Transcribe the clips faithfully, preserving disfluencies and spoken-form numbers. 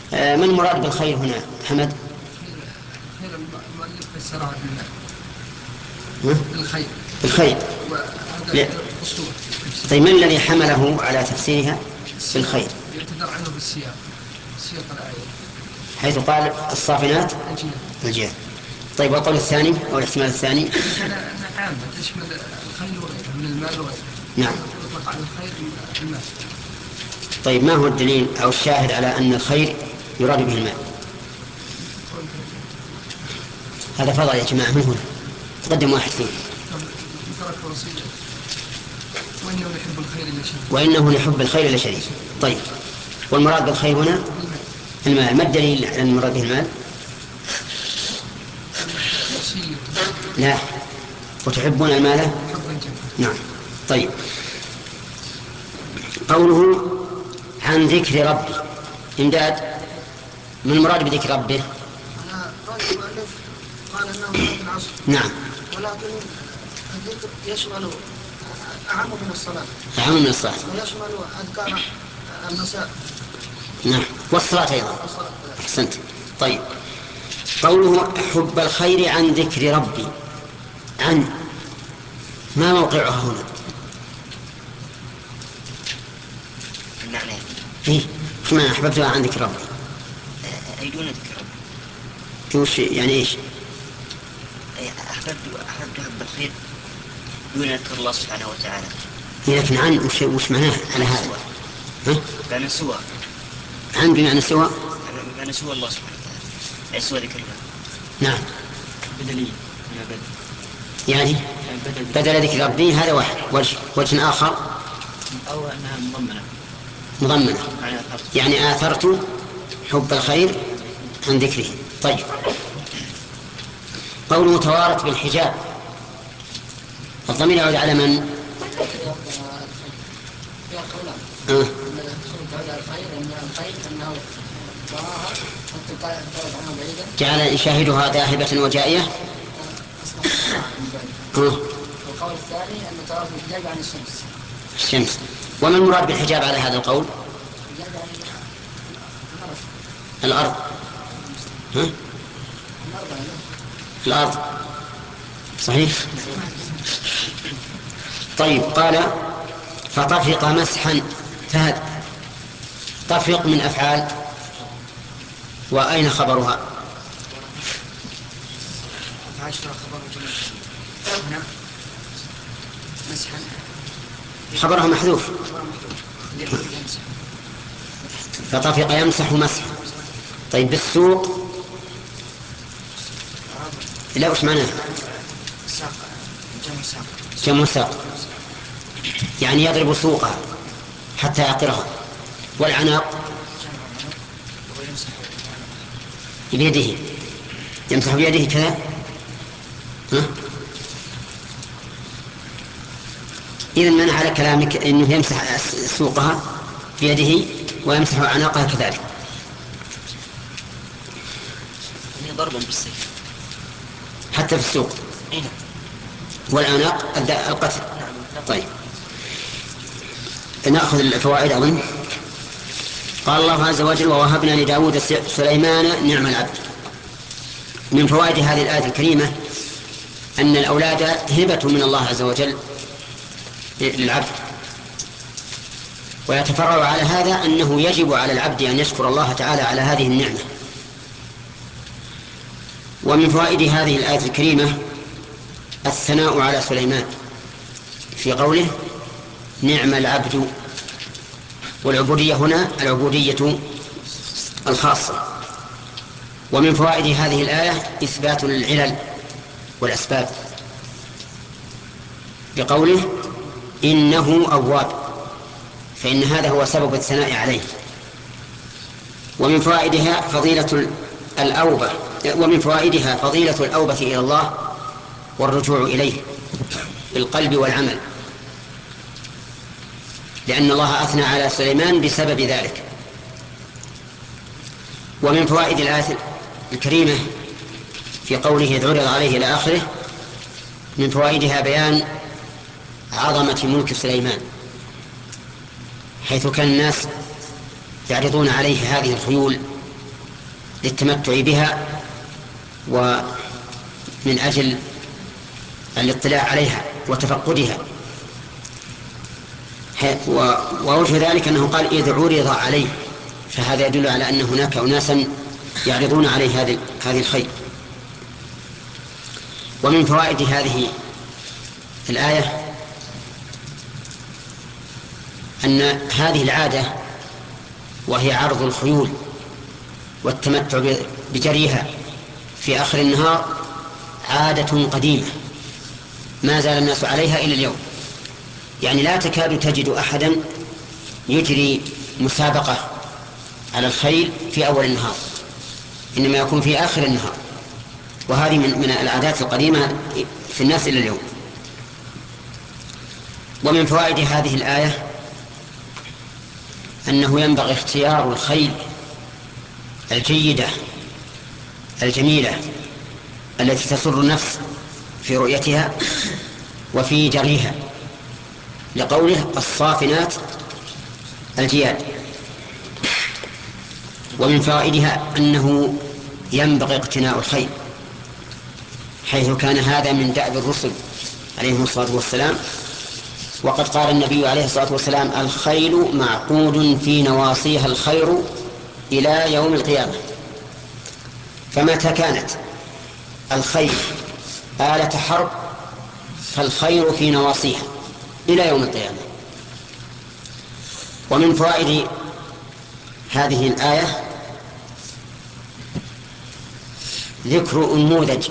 آه، ما المراد بالخير هنا حمد؟ خير المؤلف فسرها بالمال. ها؟ بالخير. بالخير. وهذا لا. أسلوب. طيب من الذي حمله على تفسيرها بالخير؟ يعتذر عنه بالسياق، سياق الآية، حيث قال الصافنات الجياد. طيب والقول الثاني أو الاحتمال الثاني؟ أنها عامة تشمل الخير وغيره من المال وغيره. نعم. يطلق على الخير المال. طيب ما هو الدليل أو الشاهد على أن الخير يراد به المال؟ هذا فضل يا جماعة، من هنا تقدم واحد فيه. وإنه يحب الخير لشديد. وإنه يحب الخير لشديد. طيب والمراد بالخير هنا المال. ما الدليل على أن المراد به المال؟ لا، وتحبون المال. نعم. طيب قوله عن ذكر ربي إمداد، من المراد بذكر ربه؟ أنا رأي المؤلف قال أنه مراد العصر. نعم. ولكن الذكر يشمل أعم من الصلاة. أعم من الصلاة. ويشمل أذكار المساء. نعم، والصلاة أيضا. أحسنت. طيب قوله حب الخير عن ذكر ربي، عن ما موقعها هنا؟ المعنى إيه؟ شو معنى أحببتها عن ذكر ربي؟ أي دون ذكر ربي. وش يعني إيش؟ أحببت أحببت حب الخير دون ذكر الله سبحانه وتعالى. لكن عن وش, وش معناه على هذا؟ ها؟ بمعنى سوى. عن بمعنى سوى. بمعنى سوى الله سبحانه وتعالى، أي سوى ذكر الله. نعم. بدليل من بدل. يعني بدل ذكر ربي هذا واحد، وجه, وجه آخر أو أنها مضمنة. مضمنة يعني آثرت حب الخير عن ذكره. طيب قوله توارت بالحجاب، الضمير يعود على من؟ آه. جعل يشاهدها ذاهبة وجائية. آه. القول الثاني أن توارت الحجاب عن الشمس. الشمس. وما المراد بالحجاب على هذا القول؟ الأرض. ها؟ الأرض صحيح. طيب قال فطفق مسحا. فهد طفق من أفعال، وأين خبرها؟ خبرها محذوف. فطفق يمسح مسح. طيب بالسوق لا، وش معناه؟ جمع ساق، يعني يضرب سوقها حتى يعقرها. والعناق بيده، يمسح بيده كذا. ها؟ إذن من على كلامك أنه يمسح سوقها بيده ويمسح عناقها كذلك. ضربا بالسيف حتى في السوق. والعناق القتل. طيب نأخذ الفوائد أظن. قال الله عز وجل ووهبنا لداود سليمان نعم العبد. من فوائد هذه الآية الكريمة أن الأولاد هبة من الله عز وجل للعبد، ويتفرع على هذا أنه يجب على العبد أن يشكر الله تعالى على هذه النعمة. ومن فوائد هذه الآية الكريمة الثناء على سليمان في قوله نعم العبد. والعبودية هنا العبودية الخاصة. ومن فوائد هذه الآية إثبات العلل والأسباب بقوله إنه أواب، فإن هذا هو سبب الثناء عليه. ومن فوائدها فضيلة الأوبة ومن فوائدها فضيلة الأوبة إلى الله والرجوع إليه بالقلب والعمل، لأن الله أثنى على سليمان بسبب ذلك. ومن فوائد الآية الكريمة في قوله إذ عرض عليه إلى آخره من فوائدها بيان عظمة ملك سليمان، حيث كان الناس يعرضون عليه هذه الخيول للتمتع بها ومن أجل الاطلاع عليها وتفقدها. ووجه ذلك أنه قال إذ عرض عليه، فهذا يدل على أن هناك أناسا يعرضون عليه هذه هذه الخير. ومن فوائد هذه الآية أن هذه العادة وهي عرض الخيول والتمتع بجريها في آخر النهار عادة قديمة ما زال الناس عليها إلى اليوم. يعني لا تكاد تجد أحدا يجري مسابقة على الخيل في أول النهار، إنما يكون في آخر النهار، وهذه من, من العادات القديمة في الناس إلى اليوم. ومن فوائد هذه الآية أنه ينبغي اختيار الخيل الجيدة الجميلة التي تسر النفس في رؤيتها وفي جريها، لقوله الصافنات الجياد. ومن فوائدها أنه ينبغي اقتناء الخيل، حيث كان هذا من دأب الرسل عليهم الصلاة والسلام. وقد قال النبي عليه الصلاة والسلام الخيل معقود في نواصيها الخير إلى يوم القيامة. فمتى كانت الخيل آلة حرب فالخير في نواصيها إلى يوم القيامة. ومن فوائد هذه الآية ذكر أنموذج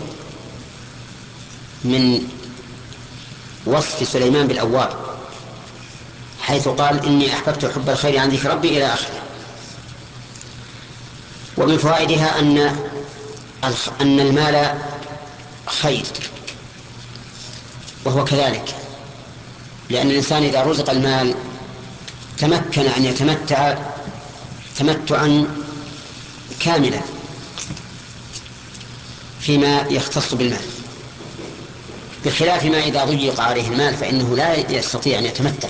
من وصف سليمان بالأواب، حيث قال إني أحببت حب الخير عن ذكر ربي إلى آخره. ومن فوائدها أن أن المال خير، وهو كذلك، لأن الإنسان إذا رزق المال تمكن أن يتمتع تمتعا كاملا فيما يختص بالمال، بخلاف ما إذا ضيق عليه المال فإنه لا يستطيع أن يتمتع.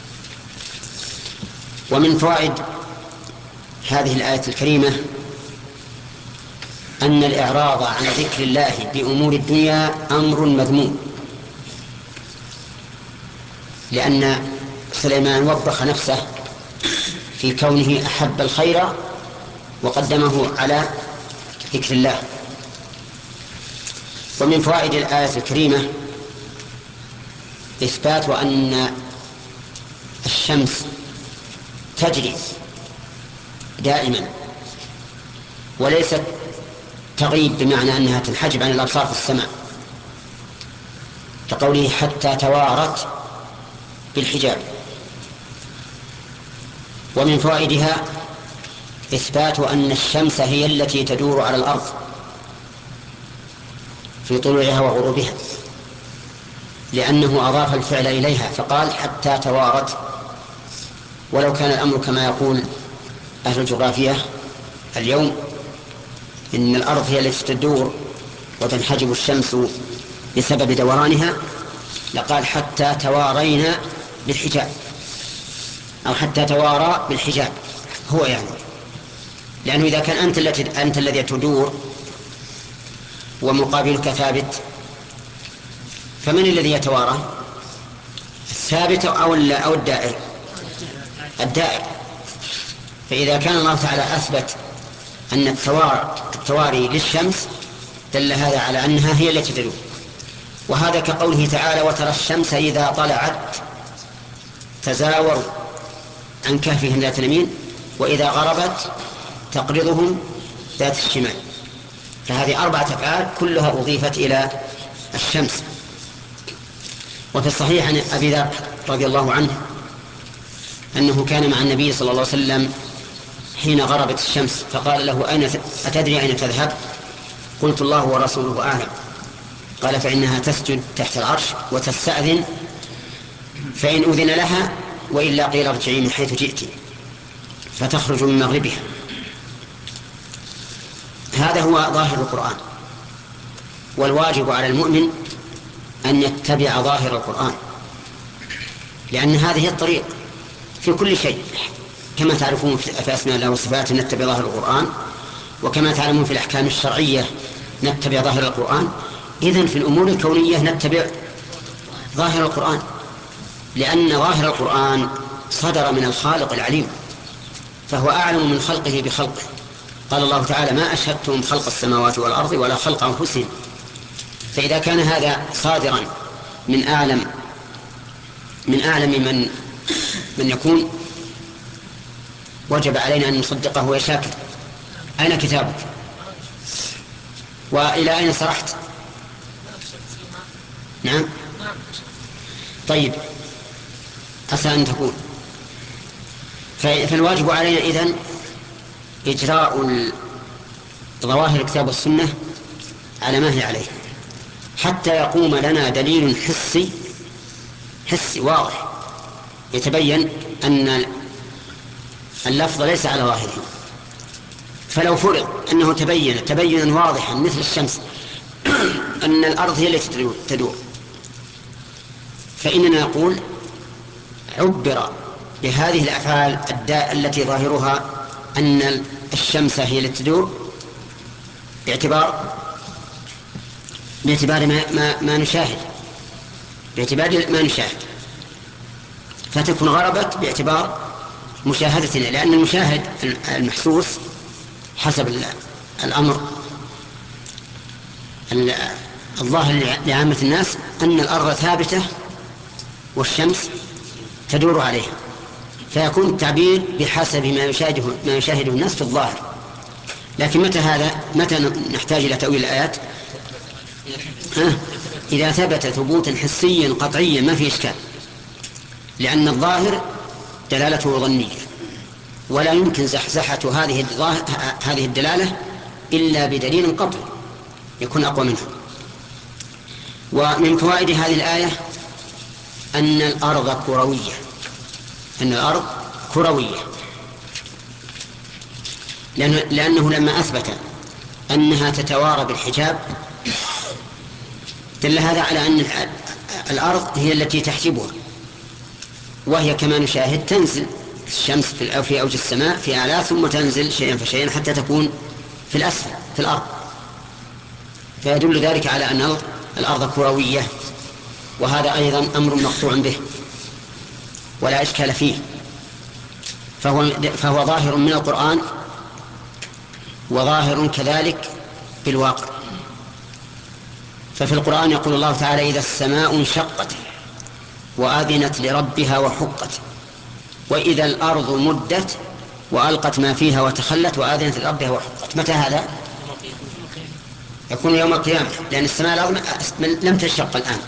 ومن فوائد هذه الآية الكريمة أن الإعراض عن ذكر الله بأمور الدنيا أمر مذموم، لأن سليمان وبخ نفسه في كونه أحب الخير وقدمه على ذكر الله. ومن فوائد الآية الكريمة إثبات أن الشمس تجري دائما وليست تغيب بمعنى أنها تنحجب عن الأبصار في السماء، كقوله حتى توارت بالحجاب. ومن فوائدها إثبات أن الشمس هي التي تدور على الأرض في طلوعها وغروبها، لأنه أضاف الفعل إليها فقال حتى توارت. ولو كان الأمر كما يقول أهل الجغرافية اليوم إن الأرض هي التي تدور وتنحجب الشمس بسبب دورانها لقال حتى توارينا بالحجاب، أو حتى توارى بالحجاب هو يعني، لأنه إذا كان أنت التي أنت الذي تدور ومقابلك ثابت فمن الذي يتوارى؟ الثابت أو أو الدائر؟ الدائر. فإذا كان الله تعالى أثبت أن التواري للشمس دل هذا على أنها هي التي تدور. وهذا كقوله تعالى وترى الشمس إذا طلعت تزاور عن كهفهم ذات اليمين وإذا غربت تقرضهم ذات الشمال. فهذه أربعة أفعال كلها أضيفت إلى الشمس. وفي الصحيح عن أبي ذر رضي الله عنه أنه كان مع النبي صلى الله عليه وسلم حين غربت الشمس فقال له أين أتدري أين تذهب؟ قلت الله ورسوله أعلم. قال فإنها تسجد تحت العرش وتستأذن فإن أذن لها وإلا قيل ارجعي من حيث جئت فتخرج من مغربها. هذا هو ظاهر القرآن، والواجب على المؤمن أن يتبع ظاهر القرآن، لأن هذه الطريق في كل شيء. كما تعرفون في أسماء الله وصفاته نتبع ظاهر القرآن وكما تعلمون في الأحكام الشرعية نتبع ظاهر القرآن، إذن في الأمور الكونية نتبع ظاهر القرآن، لأن ظاهر القرآن صدر من الخالق العليم، فهو أعلم من خلقه بخلقه. قال الله تعالى: ما أشهدتم خلق السماوات والأرض ولا خلق أنفسهم. فإذا كان هذا صادرا من أعلم من أعلم من من يكون، وجب علينا أن نصدقه ويشاكر. أين كتابك؟ وإلى أين سرحت؟ نعم. طيب، عسى أن تكون. فالواجب علينا إذن إجراء ظواهر الكتاب والسنة على ما هي عليه، حتى يقوم لنا دليل حسي حسي واضح يتبين أن اللفظ ليس على ظاهره. فلو فرض أنه تبين تبينا واضحا مثل الشمس أن الأرض هي التي تدور، فإننا نقول عبر بهذه الأفعال التي ظاهرها أن الشمس هي التي تدور باعتبار باعتبار ما, ما, ما نشاهد باعتبار ما نشاهد فتكون غربت باعتبار مشاهدتنا، لأن المشاهد المحسوس حسب الأمر الظاهر لعامة الناس أن الأرض ثابتة والشمس تدور عليها، فيكون التعبير بحسب ما يشاهده ما يشاهده الناس في الظاهر. لكن متى هذا متى نحتاج إلى تأويل الآيات؟ إذا ثبت ثبوتا حسيا قطعيا ما في إشكال، لأن الظاهر دلالته ظنية، ولا يمكن زحزحة هذه هذه الدلالة إلا بدليل قطعي يكون أقوى منها. ومن فوائد هذه الآية أن الأرض كروية أن الأرض كروية لأنه لما أثبت أنها تتوارى بالحجاب دل هذا على أن الأرض هي التي تحجبها، وهي كما نشاهد تنزل الشمس في أوج السماء في أعلى، ثم تنزل شيئا فشيئا حتى تكون في الأسفل في الأرض، فيدل ذلك على أن الأرض كروية. وهذا أيضا أمر مقطوع به ولا إشكال فيه، فهو, فهو ظاهر من القرآن وظاهر كذلك في الواقع. ففي القرآن يقول الله تعالى: إذا السماء انشقت وآذنت لربها وحقت، وإذا الأرض مدت وألقت ما فيها وتخلت وآذنت لربها وحقت. متى هذا؟ يكون يوم القيامة، لأن السماء لم تنشق الآن.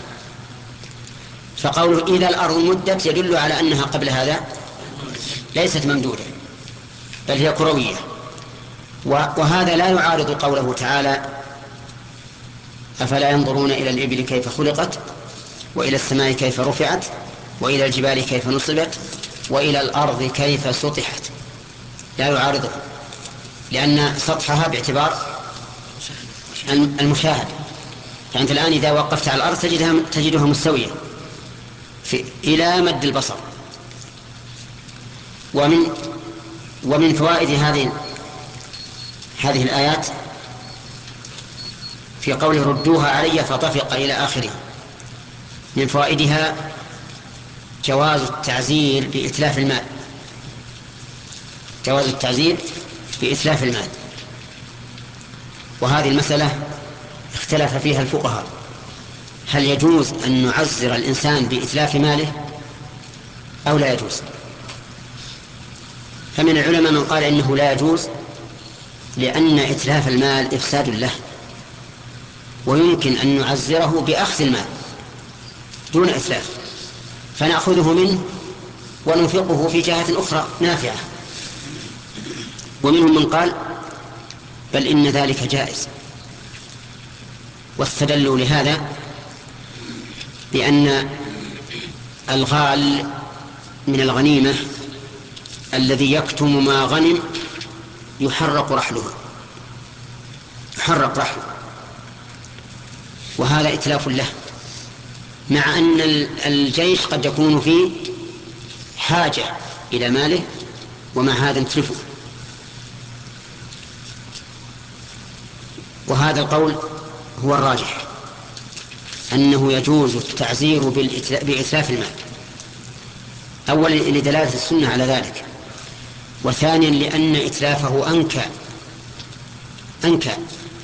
فقوله إذا الأرض مدت يدل على أنها قبل هذا ليست ممدودة بل هي كروية. وهذا لا يعارض قوله تعالى: أفلا ينظرون إلى الإبل كيف خلقت وإلى السماء كيف رفعت وإلى الجبال كيف نصبت وإلى الأرض كيف سطحت. لا يعارضه، لأن سطحها باعتبار المشاهد. فأنت الآن إذا وقفت على الأرض تجدها, تجدها مستوية في إلى مد البصر. ومن ومن فوائد هذه هذه الآيات في قوله: ردوها علي فطفق إلى آخره، من فوائدها جواز التعزير بإتلاف المال جواز التعزير بإتلاف المال وهذه المسألة اختلف فيها الفقهاء، هل يجوز أن نعزر الإنسان بإتلاف ماله أو لا يجوز؟ فمن العلماء من قال إنه لا يجوز، لأن إتلاف المال إفساد له، ويمكن أن نعزره بأخذ المال دون إتلاف، فنأخذه منه وننفقه في جهة أخرى نافعة. ومنهم من قال بل إن ذلك جائز، واستدلوا لهذا بأن الغال من الغنيمة الذي يكتم ما غنم يحرق رحله يحرق رحله وهذا إتلاف له، مع أن الجيش قد يكون فيه حاجة إلى ماله ومع هذا نتلفه. وهذا القول هو الراجح، أنه يجوز التعزير بإتلاف المال، أولا لدلالة السنة على ذلك، وثانيا لأن إتلافه أنكى أنكى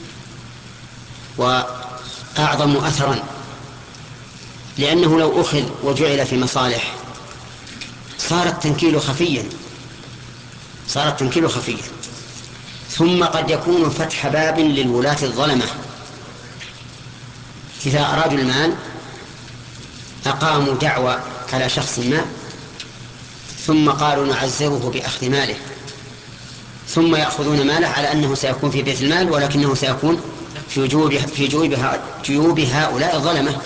وأعظم أثرا، لأنه لو أخذ وجعل في مصالح صار التنكيل خفيا صار التنكيل خفيا ثم قد يكون فتح باب للولاة الظلمة، إذا أرادوا المال أقاموا دعوى على شخص ما ثم قالوا نعزره بأخذ ماله، ثم يأخذون ماله على أنه سيكون في بيت المال، ولكنه سيكون في جيوب في جيوب هؤلاء الظلمة.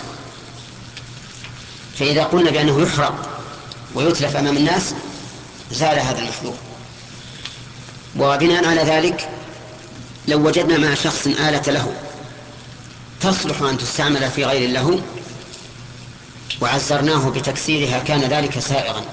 فإذا قلنا بأنه يحرق ويتلف أمام الناس زال هذا المحذور. وبناء على ذلك لو وجدنا مع شخص آلة له تصلح أن تستعمل في غير له وعزرناه بتكسيرها كان ذلك سائغا،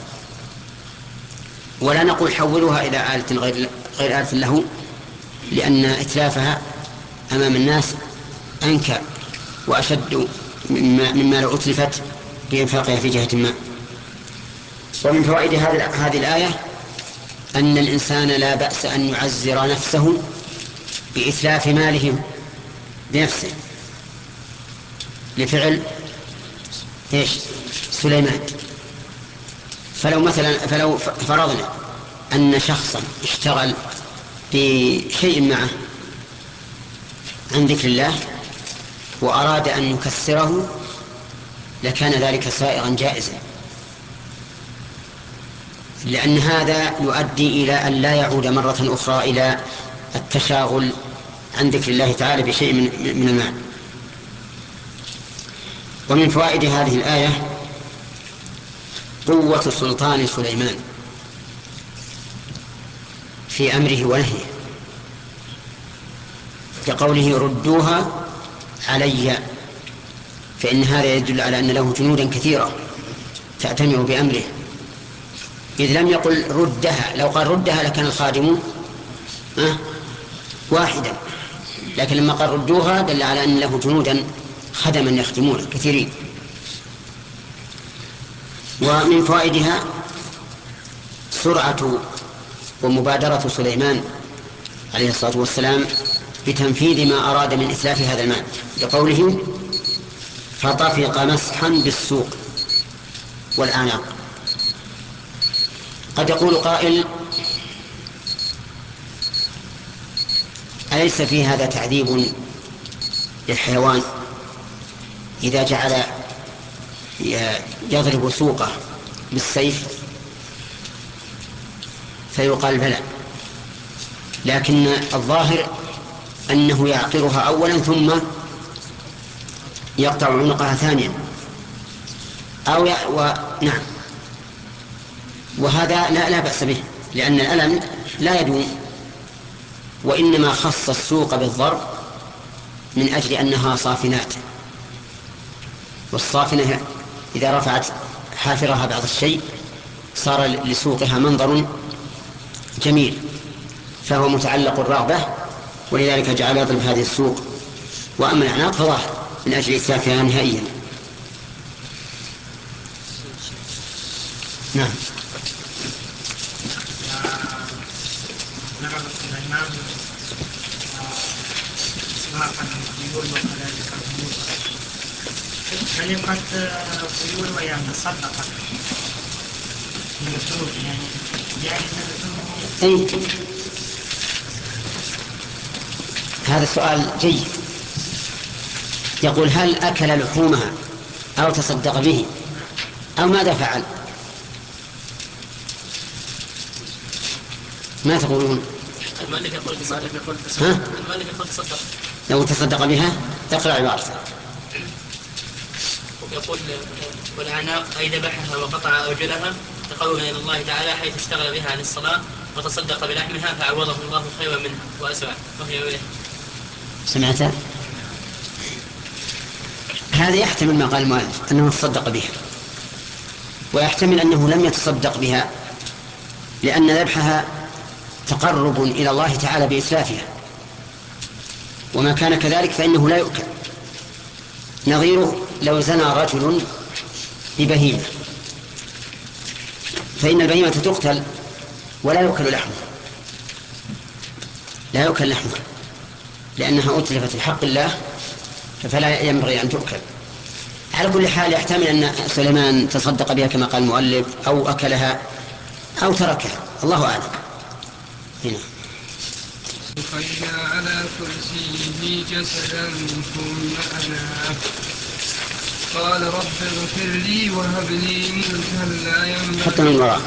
ولا نقول حولوها إلى آلة غير غير آلة له، لأن إتلافها أمام الناس أنكى وأشد مما, مما لو أتلفت بإنفاقها في جهة ما. ومن فوائد هذه الآية أن الإنسان لا بأس أن يعزر نفسه بإتلاف ماله بنفسه لفعل إيش سليمان. فلو مثلا فلو فرضنا أن شخصا اشتغل بشيء معه عن ذكر الله وأراد أن يكسره لكان ذلك سائغا جائزا، لأن هذا يؤدي إلى أن لا يعود مرة أخرى إلى التشاغل عن ذكر الله تعالى بشيء من المال. ومن فوائد هذه الآية قوة سلطان سليمان في أمره ونهيه، كقوله ردوها علي، فإن هذا يدل على أن له جنودا كثيرة تأتمر بأمره، إذ لم يقل ردها، لو قال ردها لكان الخادم أه واحدا، لكن لما قال ردوها دل على أن له جنودا خدما يخدمون كثيرين. ومن فوائدها سرعة ومبادرة سليمان عليه الصلاة والسلام بتنفيذ ما أراد من إتلاف هذا المال، بقوله فطفق مسحا بالسوق والأعناق. قد يقول قائل أليس في هذا تعذيب للحيوان إذا جعل يضرب سوقه بالسيف؟ فيقال بلى، لكن الظاهر أنه يعقرها أولا ثم يقطع عنقها ثانيا أو ي... و... نعم، وهذا لا, لا بأس به، لأن الألم لا يدوم، وإنما خص السوق بالضرب من أجل أنها صافنات، والصافنة إذا رفعت حافرها بعض الشيء صار لسوقها منظر جميل، فهو متعلق الرغبة، ولذلك جعل يضرب هذه السوق. وأما الأعناق فظاهر من أجل إتلافها نهائيا. نعم. نعم سليمان إسماعا الطيور وكذلك الطيور كلمة طيور ويتصدق بالفروض يعني جائزة. أي هذا السؤال جيد. يقول هل أكل لحومها أو تصدق به أو ماذا فعل؟ ما تقولون؟ المؤلف يقول تصدق. ها؟ المؤلف يقول تصدق. لو تصدق بها تقرأ عبارته. يقول والأعناق أي ذبحها وقطع أرجلها تقربا إلى الله تعالى، حيث اشتغل بها عن الصلاة وتصدق بلحمها فعوضه الله خيرا منها وأسرع وهي إليه. سمعت؟ هذا يحتمل ما قال المؤلف أنه تصدق بها، ويحتمل أنه لم يتصدق بها لأن ذبحها تقرب إلى الله تعالى بإتلافها، وما كان كذلك فإنه لا يؤكل. نظيره لو زنى رجل ببهيمة فإن البهيمة تقتل ولا يؤكل لحمه، لا يؤكل لحمه لأنها أتلفت في حق الله، فلا ينبغي أن تؤكل. على كل حال يحتمل أن سليمان تصدق بها كما قال المؤلف أو أكلها أو تركها، الله أعلم. هنا وخينا على كرسيه جسدا ثم أناب قال رب اغفر لي وهب لي ملكا لا ينبغي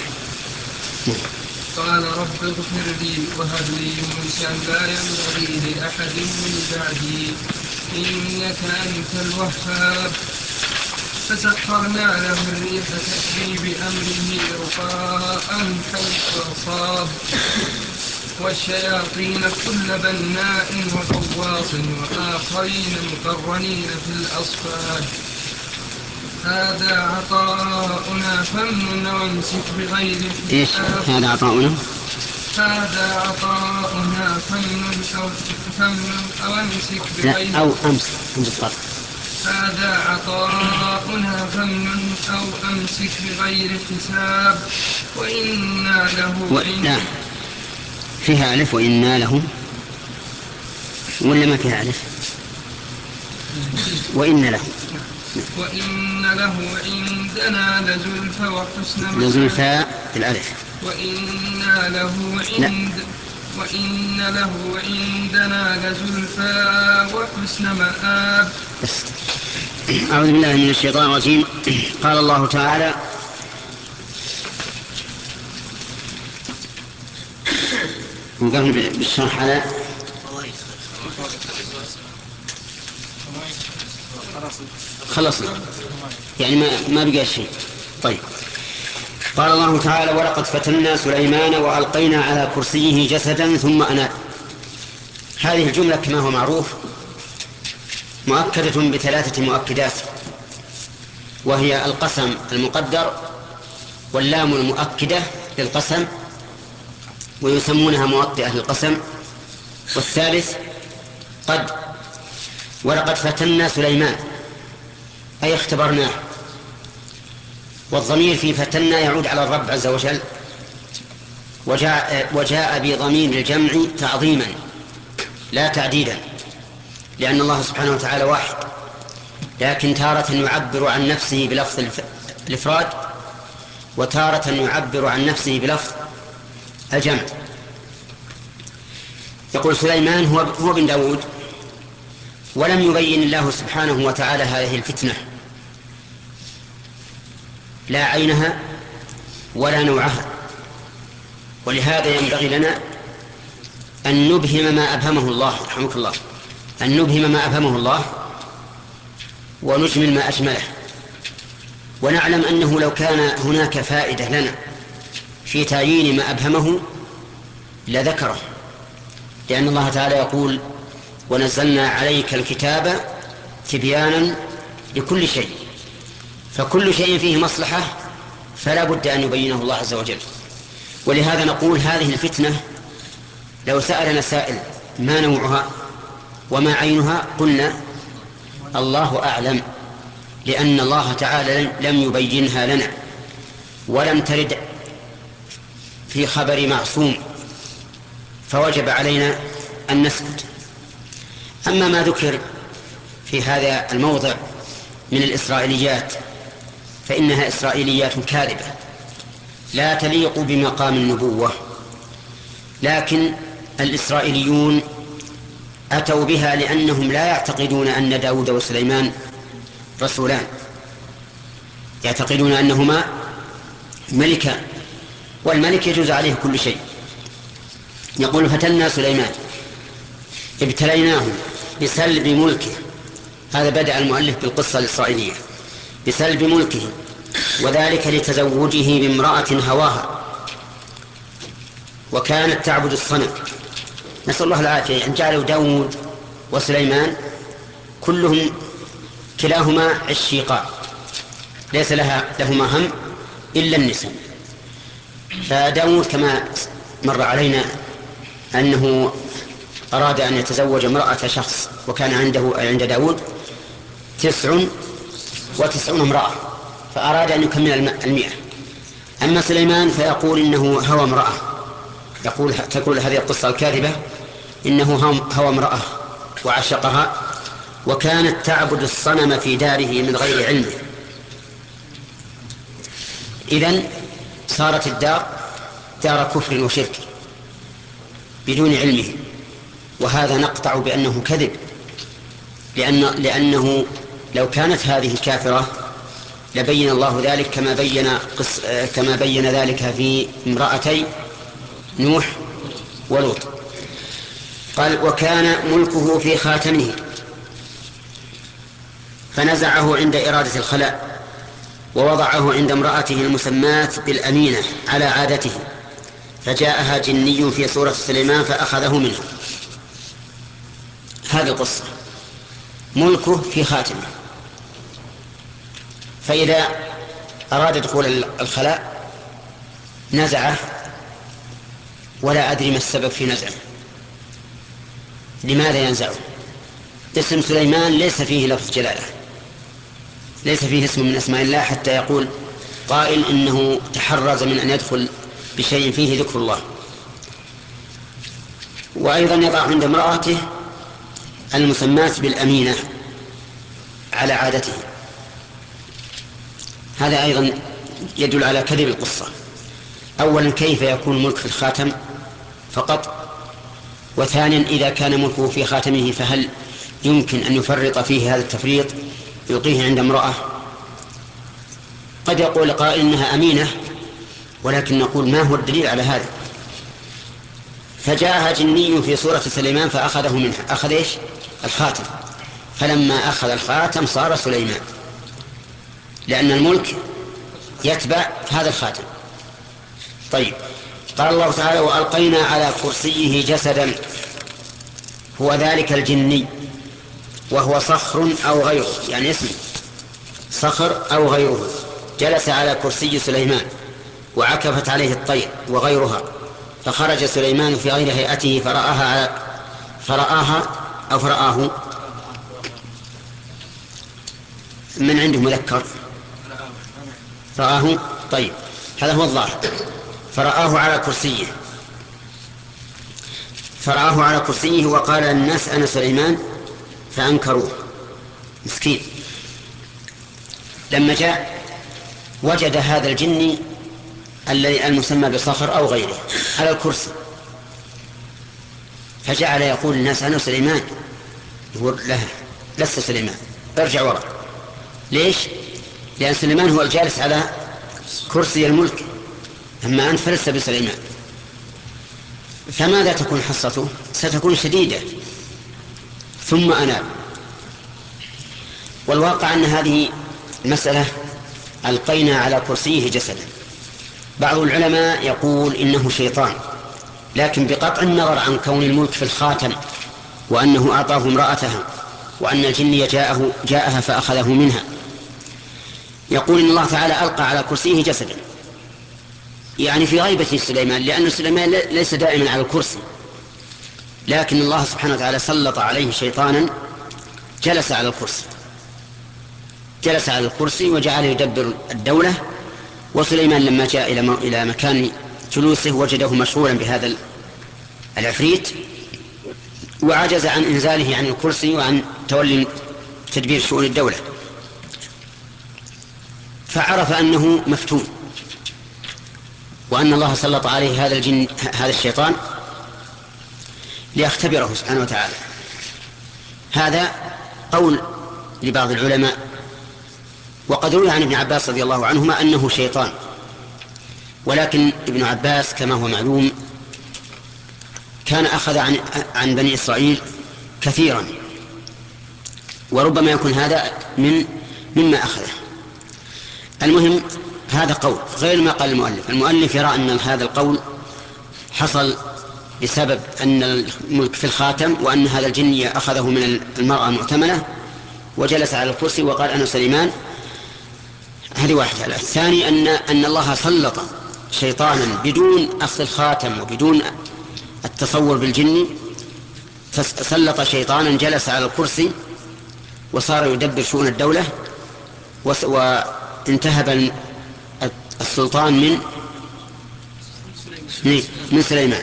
قال رب اغفر لي وهب لي ملكا لا ينبغي لأحد من بعدي إنك أنت الوهاب. فسخرنا له الريح تجري بأمره رخاء حيث أصاب والشياطين كل بناء وغواص وآخرين مقرنين في الأصفاد. هذا عطاؤنا فامنن وامسك بغير حساب. هذا عطاؤنا هذا عطاؤنا فامنن أو فامنن أو امسك بغير أو أمسك بالضبط. هذا عطاؤنا فامنن أو أمسك بغير حساب وإنا له و... لا فيها ألف وإنا له ولا ما فيها ألف؟ وإن له وإن له عندنا لزلفى وحسن لزلفى بالألف وإنا له عند وإن له عندنا لزلفى وحسن مآب. أعوذ بالله من الشيطان الرجيم. قال الله تعالى نقول بالشرح على خلصنا يعني ما ما بقى شيء. طيب قال الله تعالى ولقد فتنا سليمان وألقينا على كرسيه جسدا ثم أناب. هذه الجملة كما هو معروف مؤكدة بثلاثة مؤكدات، وهي القسم المقدر واللام المؤكدة للقسم ويسمونها موطئة للقسم، والثالث قد. ولقد فتنا سليمان أي اختبرناه، والضمير في فتنا يعود على الرب عز وجل، وجاء, وجاء بضمير الجمع تعظيما لا تعديدا، لأن الله سبحانه وتعالى واحد، لكن تارة يعبر عن نفسه بلفظ الإفراد وتارة يعبر عن نفسه بلفظ الجمع. يقول سليمان هو, هو بن داود، ولم يبين الله سبحانه وتعالى هذه الفتنة لا عينها ولا نوعها، ولهذا ينبغي لنا أن نبهم ما أبهمه الله رحمك الله أن نبهم ما أبهمه الله ونجمل ما أجمله، ونعلم أنه لو كان هناك فائدة لنا في تعيين ما أبهمه لذكره، لأن الله تعالى يقول ونزلنا عليك الكتاب تبيانا لكل شيء، فكل شيء فيه مصلحة فلا بد أن يبينه الله عز وجل. ولهذا نقول هذه الفتنة لو سألنا سائل ما نوعها وما عينها قلنا الله أعلم، لأن الله تعالى لم يبينها لنا ولم ترد في خبر معصوم، فوجب علينا أن نسكت. أما ما ذكر في هذا الموضع من الإسرائيليات فإنها إسرائيليات كاذبة لا تليق بمقام النبوة، لكن الإسرائيليون أتوا بها لأنهم لا يعتقدون أن داود وسليمان رسولان، يعتقدون أنهما ملكان، والملك يجوز عليه كل شيء. يقول فتنا سليمان ابتليناه بسلب ملكه، هذا بدأ المؤلف بالقصة الإسرائيلية بسلب ملكه، وذلك لتزوجه بامرأة هواها وكانت تعبد الصنم. نسأل الله العافية. يعني جعلوا داود وسليمان كلهم كلاهما عشيقا ليس لها لهما هم إلا النساء. فداود كما مر علينا أنه أراد أن يتزوج امرأة شخص وكان عنده عند داود تسع وتسعون امرأة فأراد أن يكمل المئة. أما سليمان فيقول إنه هوى امرأة، يقول تقول هذه القصة الكاذبة إنه هوى امرأة وعشقها وكانت تعبد الصنم في داره من غير علمه. إذن صارت الدار دار كفر وشرك بدون علمه، وهذا نقطع بأنه كذب، لأن لأنه لو كانت هذه كافرة لبين الله ذلك كما بين قص كما بين ذلك في امرأتي نوح ولوط. قال وكان ملكه في خاتمه فنزعه عند إرادة الخلاء ووضعه عند امرأته المسماة بالأمينة على عادته، فجاءها جني في صورة سليمان فأخذه منه. هذه القصة، ملكه في خاتمه، فإذا أراد دخول الخلاء نزعه ولا أدري ما السبب في نزعه، لماذا ينزعه؟ اسم سليمان ليس فيه لفظ جلالة، ليس فيه اسم من أسماء الله حتى يقول قائل إنه تحرز من أن يدخل بشيء فيه ذكر الله. وأيضا يضع عند امرأته المسماة بالأمينة على عادته، هذا أيضا يدل على كذب القصة. أولا كيف يكون ملك في الخاتم فقط؟ وثانيا إذا كان ملكه في خاتمه فهل يمكن أن يفرط فيه هذا التفريط يلقيه عند امرأة؟ قد يقول قائل إنها أمينة، ولكن نقول ما هو الدليل على هذا؟ فجاءها جني في صورة سليمان فأخذه منها، أخذ إيش؟ الخاتم، فلما أخذ الخاتم صار سليمان، لأن الملك يتبع هذا الخاتم. طيب، قال الله تعالى وألقينا على كرسيه جسدا هو ذلك الجني وهو صخر أو غيره، يعني اسم صخر أو غيره، جلس على كرسي سليمان وعكفت عليه الطير وغيرها، فخرج سليمان في غير هيئته فرآها على فرآها أو فرآه من عنده مذكر رآه. طيب، هذا هو الظاهر، فرآه على كرسيه فرآه على كرسيه وقال الناس أنا سليمان فأنكروه، مسكين. لما جاء وجد هذا الجني الذي المسمى بصخر أو غيره على الكرسي، فجعل يقول الناس أنا سليمان، يقول لها لست سليمان، ارجع وراء. ليش؟ لأن سليمان هو الجالس على كرسي الملك، أما أنت فلست بسليمان. فماذا تكون حصته؟ ستكون شديدة. ثم أناب. والواقع أن هذه المسألة ألقينا على كرسيه جسدا، بعض العلماء يقول إنه شيطان، لكن بقطع النظر عن كون الملك في الخاتم وأنه أعطاه امرأتها وأن الجن جاءه جاءها فأخذه منها، يقول إن الله تعالى ألقى على كرسيه جسدا، يعني في غيبة سليمان، لأن سليمان ليس دائما على الكرسي، لكن الله سبحانه وتعالى سلط عليه شيطانا جلس على الكرسي جلس على الكرسي وجعل يدبر الدولة. وسليمان لما جاء إلى إلى مكان جلوسه وجده مشغولا بهذا العفريت، وعجز عن إنزاله عن الكرسي وعن تولي تدبير شؤون الدولة، فعرف أنه مفتون وأن الله سلط عليه هذا الجن هذا الشيطان ليختبره سبحانه وتعالى. هذا قول لبعض العلماء. وقد روي عن ابن عباس رضي الله عنهما أنه شيطان، ولكن ابن عباس كما هو معلوم كان أخذ عن, عن بني إسرائيل كثيرا، وربما يكون هذا من مما أخذه. المهم هذا قول غير ما قال المؤلف. المؤلف يرى أن هذا القول حصل بسبب أن الملك في الخاتم، وأن هذا الجن أخذه من المرأة المؤتمنة وجلس على الكرسي وقال أنا سليمان. هذه واحدة. الثاني أن, أن الله سلط شيطانا بدون أخذ الخاتم وبدون التصور بالجن فسلط شيطانا جلس على الكرسي وصار يدبر شؤون الدولة، وانتهب السلطان من من سليمان،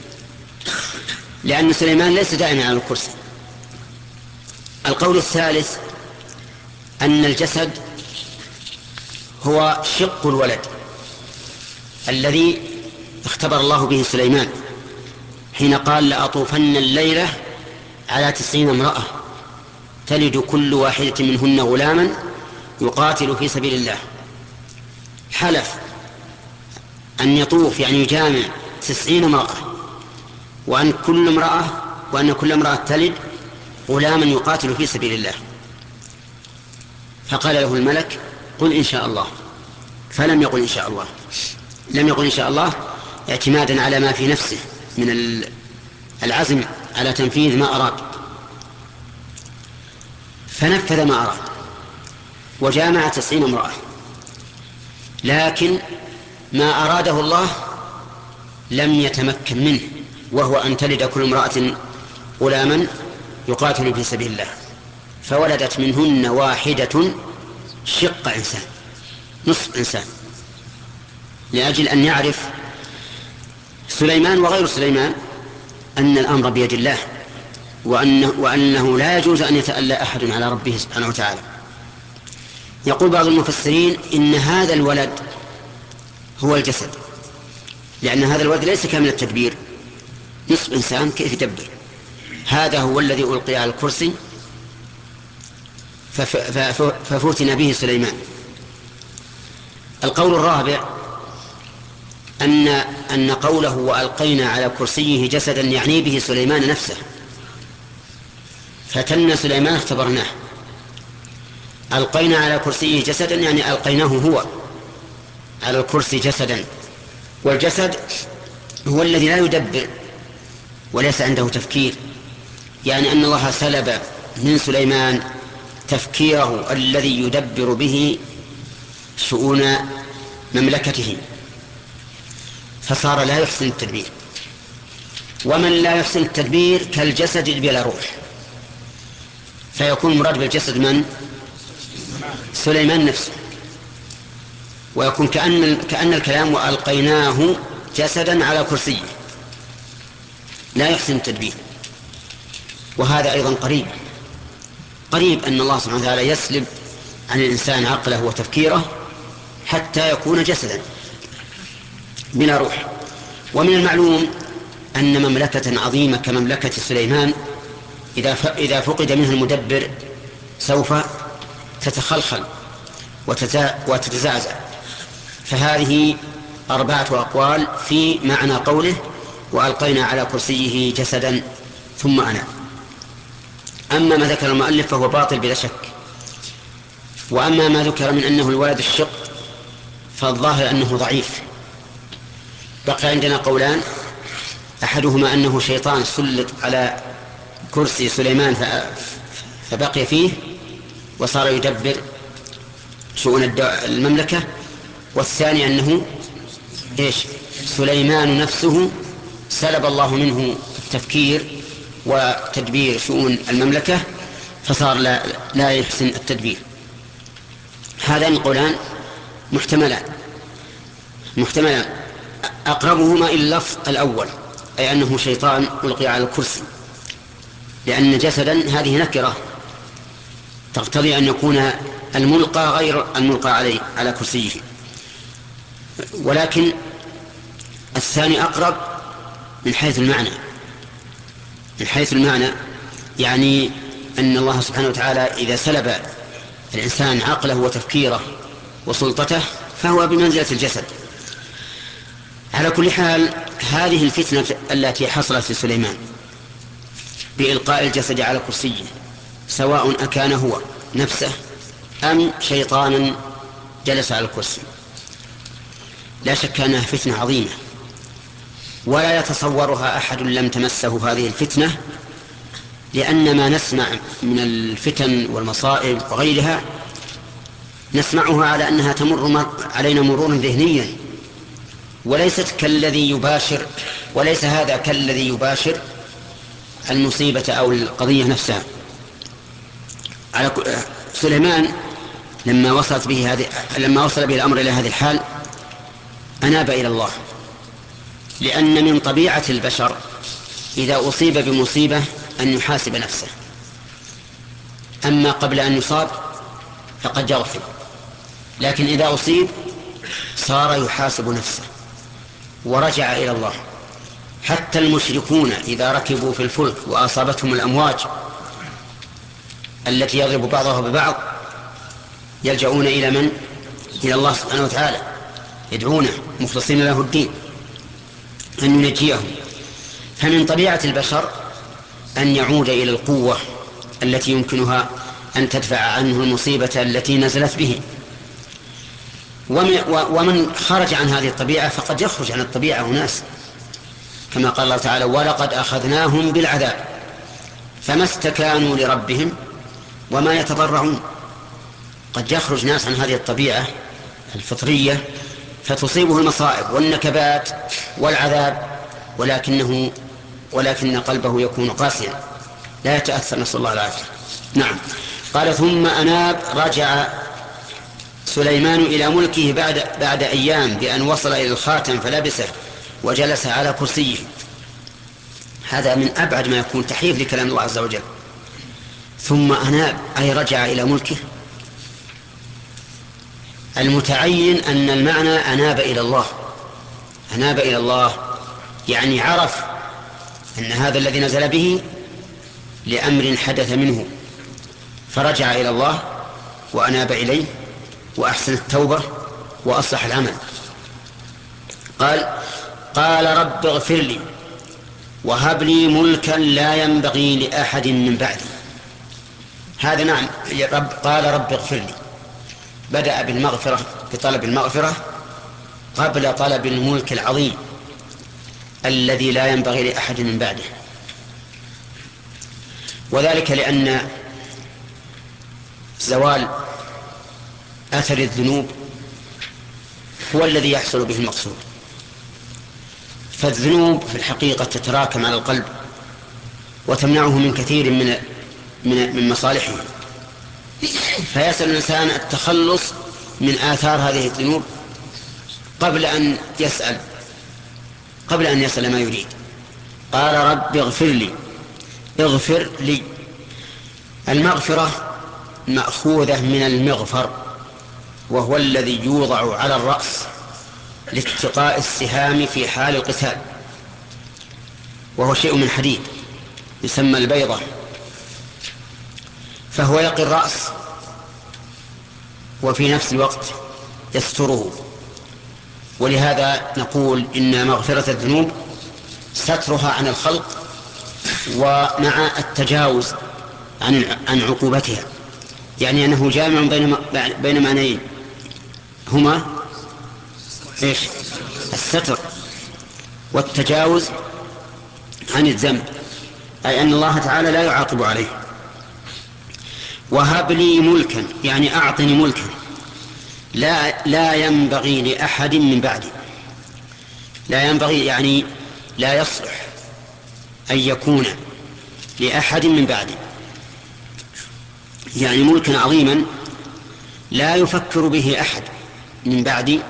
لأن سليمان ليس دائما على الكرسي. القول الثالث أن الجسد هو شق الولد الذي اختبر الله به سليمان حين قال: لأطوفن الليلة على تسعين امرأة تلد كل واحدة منهن غلاما يقاتل في سبيل الله. حلف أن يطوف يعني يجامع تسعين امرأة، وأن كل امرأة وأن كل امرأة تلد غلاما يقاتل في سبيل الله. فقال له الملك: قل إن شاء الله. فلم يقل إن شاء الله، لم يقل إن شاء الله اعتمادا على ما في نفسه من العزم على تنفيذ ما أراد، فنفذ ما أراد وجامع تسعين امرأة. لكن ما أراده الله لم يتمكن منه، وهو أن تلد كل امرأة غلاما يقاتل في سبيل الله، فولدت منهن واحدة شق إنسان، نصف إنسان، لأجل أن يعرف سليمان وغير سليمان أن الأمر بيد الله، وأنه, وأنه لا يجوز أن يتألى أحد على ربه سبحانه وتعالى. يقول بعض المفسرين إن هذا الولد هو الجسد، لأن هذا الولد ليس كامل التدبير، نصف إنسان كيف يدبر؟ هذا هو الذي ألقي على الكرسي ففتن به سليمان. القول الرابع أن أن قوله وألقينا على كرسيه جسدا يعني به سليمان نفسه، فتن سليمان اختبرناه. ألقينا على كرسيه جسدا يعني ألقيناه هو على الكرسي جسدا، والجسد هو الذي لا يدبر وليس عنده تفكير، يعني أن الله سلب من سليمان تفكيره الذي يدبر به شؤون مملكته، فصار لا يحسن التدبير. ومن لا يحسن التدبير كالجسد بلا روح، فيكون مراد بالجسد من؟ سليمان نفسه، ويكون كأن, كأن الكلام وألقيناه جسدا على كرسيه، لا يحسن التدبير. وهذا أيضا قريب قريب أن الله سبحانه وتعالى يسلب عن الإنسان عقله وتفكيره حتى يكون جسدا بلا روح. ومن المعلوم أن مملكة عظيمة كمملكة سليمان إذا فقد منها المدبر سوف تتخلخل وتتزعزع. فهذه أربعة أقوال في معنى قوله وألقينا على كرسيه جسدا ثم أناب. أما ما ذكر المؤلف فهو باطل بلا شك. وأما ما ذكر من أنه الولد الشق فالظاهر أنه ضعيف. بقى عندنا قولان، أحدهما أنه شيطان سلط على كرسي سليمان فبقي فيه وصار يدبر شؤون المملكة، والثاني أنه إيش؟ سليمان نفسه سلب الله منه التفكير وتدبير شؤون المملكة فصار لا, لا يحسن التدبير. هذان القولان محتملان محتملان أقربهما إلى اللفظ الأول، أي أنه شيطان ألقي على الكرسي، لأن جسدا هذه نكرة تقتضي أن يكون الملقى غير الملقى عليه على كرسيه. ولكن الثاني أقرب من حيث المعنى من حيث المعنى يعني أن الله سبحانه وتعالى إذا سلب الإنسان عقله وتفكيره وسلطته فهو بمنزلة الجسد. على كل حال هذه الفتنة التي حصلت لسليمان بإلقاء الجسد على كرسيه سواء أكان هو نفسه أم شيطانا جلس على الكرسي، لا شك أنها فتنة عظيمة ولا يتصورها أحد لم تمسه هذه الفتنة، لأن ما نسمع من الفتن والمصائب وغيرها نسمعها على أنها تمر علينا مرورا ذهنيا، وليست كالذي يباشر وليس هذا كالذي يباشر المصيبة أو القضية نفسها. على سليمان لما وصلت به هذه لما وصل به الأمر إلى هذه الحال أناب إلى الله، لأن من طبيعة البشر إذا أصيب بمصيبة أن يحاسب نفسه، أما قبل أن يصاب فقد يغفل، لكن إذا أصيب صار يحاسب نفسه ورجع إلى الله. حتى المشركون إذا ركبوا في الفلك وأصابتهم الأمواج التي يضرب بعضها ببعض يلجؤون إلى من؟ إلى الله سبحانه وتعالى، يدعونه مخلصين له الدين أن ينجيهم. فمن طبيعة البشر أن يعود إلى القوة التي يمكنها أن تدفع عنه المصيبة التي نزلت به. ومن خرج عن هذه الطبيعة فقد يخرج عن الطبيعة أناس، كما قال الله تعالى: ولقد أخذناهم بالعذاب فما استكانوا لربهم وما يتضرعون. قد يخرج ناس عن هذه الطبيعة الفطرية فتصيبه المصائب والنكبات والعذاب، ولكنه ولكن قلبه يكون قاسيا لا يتأثر، نسأل الله العافية. نعم. قال: ثم أناب، رجع سليمان إلى ملكه بعد, بعد أيام بأن وصل إلى الخاتم فلبسه وجلس على كرسيه. هذا من أبعد ما يكون تحريف لكلام الله عز وجل. ثم أناب أي رجع إلى ملكه. المتعين أن المعنى أناب إلى الله، أناب إلى الله يعني عرف أن هذا الذي نزل به لأمر حدث منه فرجع إلى الله وأناب إليه وأحسن التوبة وأصلح العمل. قال قال رب اغفر لي وهب لي ملكا لا ينبغي لأحد من بعدي. هذا نعم رب قال رب اغفر لي، بدأ بالمغفرة بطلب المغفرة قبل طلب الملك العظيم الذي لا ينبغي لأحد من بعده، وذلك لأن زوال أثر الذنوب هو الذي يحصل به المقصود. فالذنوب في الحقيقة تتراكم على القلب وتمنعه من كثير من من من مصالحه، فيسأل الإنسان التخلص من آثار هذه الذنوب قبل أن يسأل قبل أن يسأل ما يريد. قال رب اغفر لي، اغفر لي. المغفرة مأخوذة من المغفر، وهو الذي يوضع على الرأس لاتقاء السهام في حال القتال، وهو شيء من حديد يسمى البيضة، فهو يقي الرأس وفي نفس الوقت يستره. ولهذا نقول إن مغفرة الذنوب سترها عن الخلق ومع التجاوز عن عن عقوبتها، يعني أنه جامع بين بين معنيين هما إيش؟ الستر والتجاوز عن الذنب، أي أن الله تعالى لا يعاقب عليه. وهب لي ملكا يعني أعطني ملكا لا لا ينبغي لأحد من بعدي. لا ينبغي يعني لا يصلح أن يكون لأحد من بعدي، يعني ملكا عظيما لا يفكر به أحد من بعدي.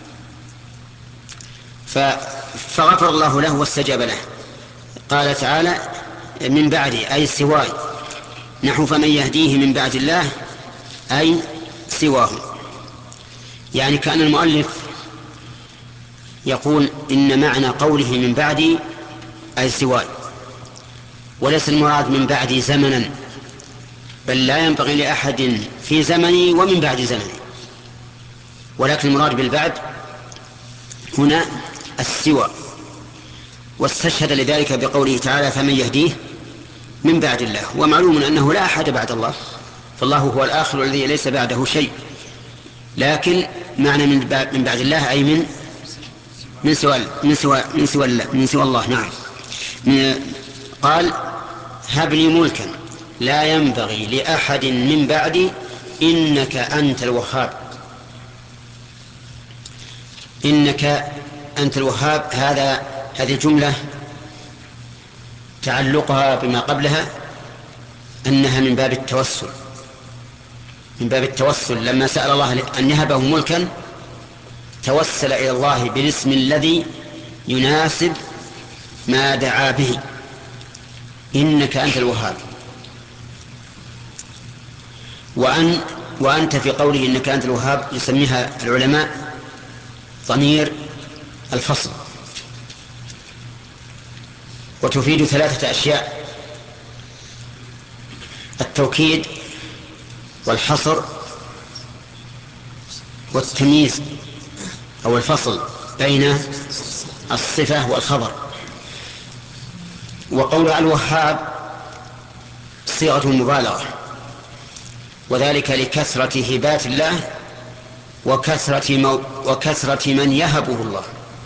فغفر الله له واستجاب له. قال تعالى من بعدي أي سواي، نحو فمن يهديه من بعد الله أي سواه. يعني كأن المؤلف يقول إن معنى قوله من بعدي أي سواي، وليس المراد من بعدي زمنا، بل لا ينبغي لأحد في زمني ومن بعد زمني، ولكن المراد بالبعد هنا السوى. واستشهد لذلك بقوله تعالى فمن يهديه من بعد الله، ومعلوم أنه لا أحد بعد الله، فالله هو الآخر الذي ليس بعده شيء، لكن معنى من بعد الله أي من من سوى من سوى من سوى من سوى الله. نعم. قال هب لي ملكا لا ينبغي لأحد من بعدي إنك أنت الوهاب. إنك أنت الوهاب، هذا هذه الجملة تعلقها بما قبلها أنها من باب التوسل، من باب التوسل. لما سأل الله أن يهبه ملكا توسل إلى الله بالاسم الذي يناسب ما دعا به، إنك أنت الوهاب. وأن وأنت في قوله إنك أنت الوهاب يسميها العلماء ضمير الفصل، وتفيد ثلاثة أشياء: التوكيد والحصر والتمييز أو الفصل بين الصفة والخبر. وقول الوهاب صيغة مبالغة، وذلك لكثرة هبات الله وكثرة, مو وكثرة من يهبه الله.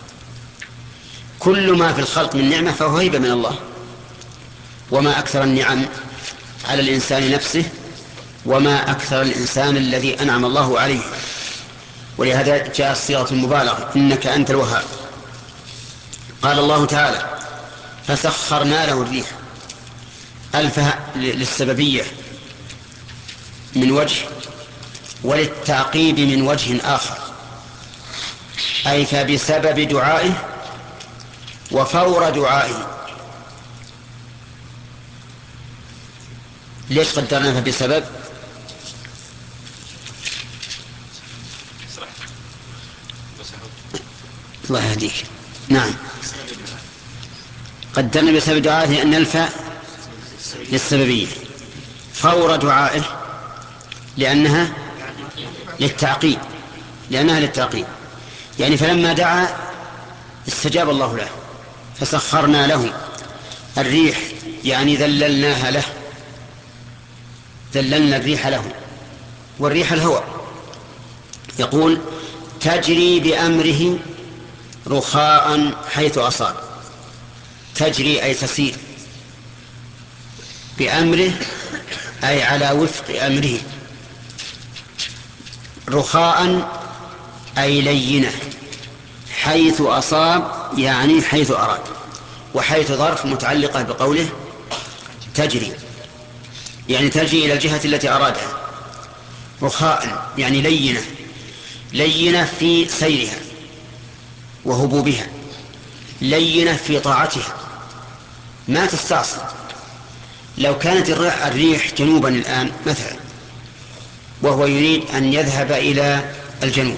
كل ما في الخلق من نعمة فهو هبة من الله، وما أكثر النعم على الإنسان نفسه، وما أكثر الإنسان الذي أنعم الله عليه. ولهذا جاء صيغة المبالغة إنك أنت الوهاب. قال الله تعالى فسخرنا له الريح، ألفها للسببية من وجه وللتعقيب من وجه آخر، أي فبسبب دعائه وفور دعائه. ليش قدرنا فبسبب؟ الله يهديك. نعم، قدرنا بسبب دعائه أن الفاء للسببية، فور دعائه لأنها للتعقيب، لأنها للتعقيب يعني فلما دعا استجاب الله له. فسخرنا له الريح يعني ذللناها له، ذللنا الريح له. والريح الهواء. يقول تجري بأمره رخاء حيث أصاب. تجري أي تسير، بأمره أي على وفق أمره. رخاء أي لينة، حيث أصاب يعني حيث أراد. وحيث ظرف متعلقة بقوله تجري، يعني تجري إلى الجهة التي أرادها. رخاء يعني لينة، لينة في سيرها وهبوبها، لينة في طاعتها، ما تستعصي. لو كانت الريح جنوبا الآن مثلا وهو يريد أن يذهب إلى الجنوب،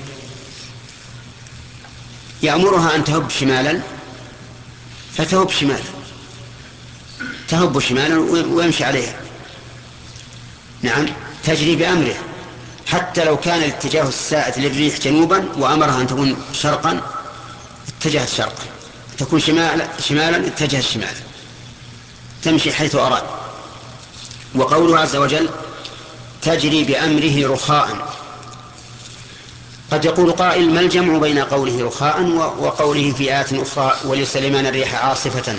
يأمرها أن تهب شمالا فتهب شمالا، تهب شمالا ويمشي عليها. نعم، تجري بأمره. حتى لو كان الاتجاه السائد للريح جنوبا وأمرها أن تكون شرقا اتجهت شرقا، تكون شمالا شمالا اتجهت شمالا، تمشي حيث أراد. وقوله عز وجل تجري بأمره رخاء. قد يقول قائل ما الجمع بين قوله رخاء وقوله في آيات أخرى ولسليمان الريح عاصفة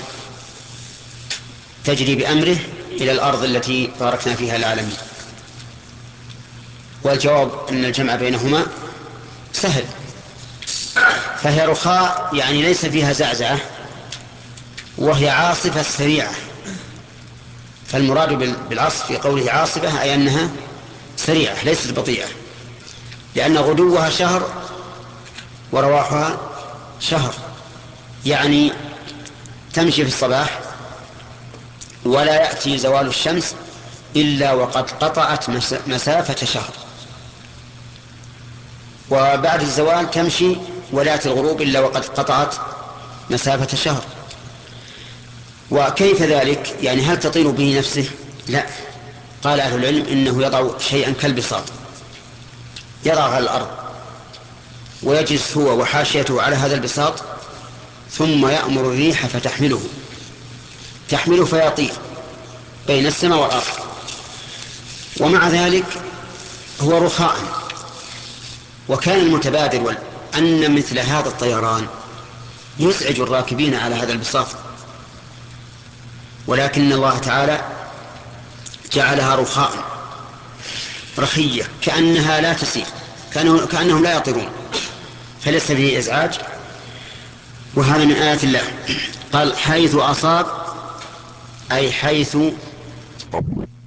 تجري بأمره إلى الأرض التي باركنا فيها العالمين؟ والجواب أن الجمع بينهما سهل. فهي رخاء يعني ليس فيها زعزعة، وهي عاصفة سريعة. فالمراد بالعصف في قوله عاصفة أي أنها سريعة ليست بطيئة، لأن غدوها شهر ورواحها شهر. يعني تمشي في الصباح ولا يأتي زوال الشمس إلا وقد قطعت مسافة شهر، وبعد الزوال تمشي ولا يأتي الغروب إلا وقد قطعت مسافة شهر. وكيف ذلك؟ يعني هل تطير به نفسه؟ لا. قال أهل العلم إنه يضع شيئا كالبساط، يضع على الأرض ويجلس هو وحاشيته على هذا البساط، ثم يأمر الريح فتحمله، تحمله فيطير بين السماء والأرض. ومع ذلك هو رخاء. وكان المتبادر أن مثل هذا الطيران يزعج الراكبين على هذا البساط، ولكن الله تعالى جعلها رخاء رخية كأنها لا تسير، كأنهم لا يطيرون، فليس فيه إزعاج. وهذا من آيات الله. قال حيث أصاب أي حيث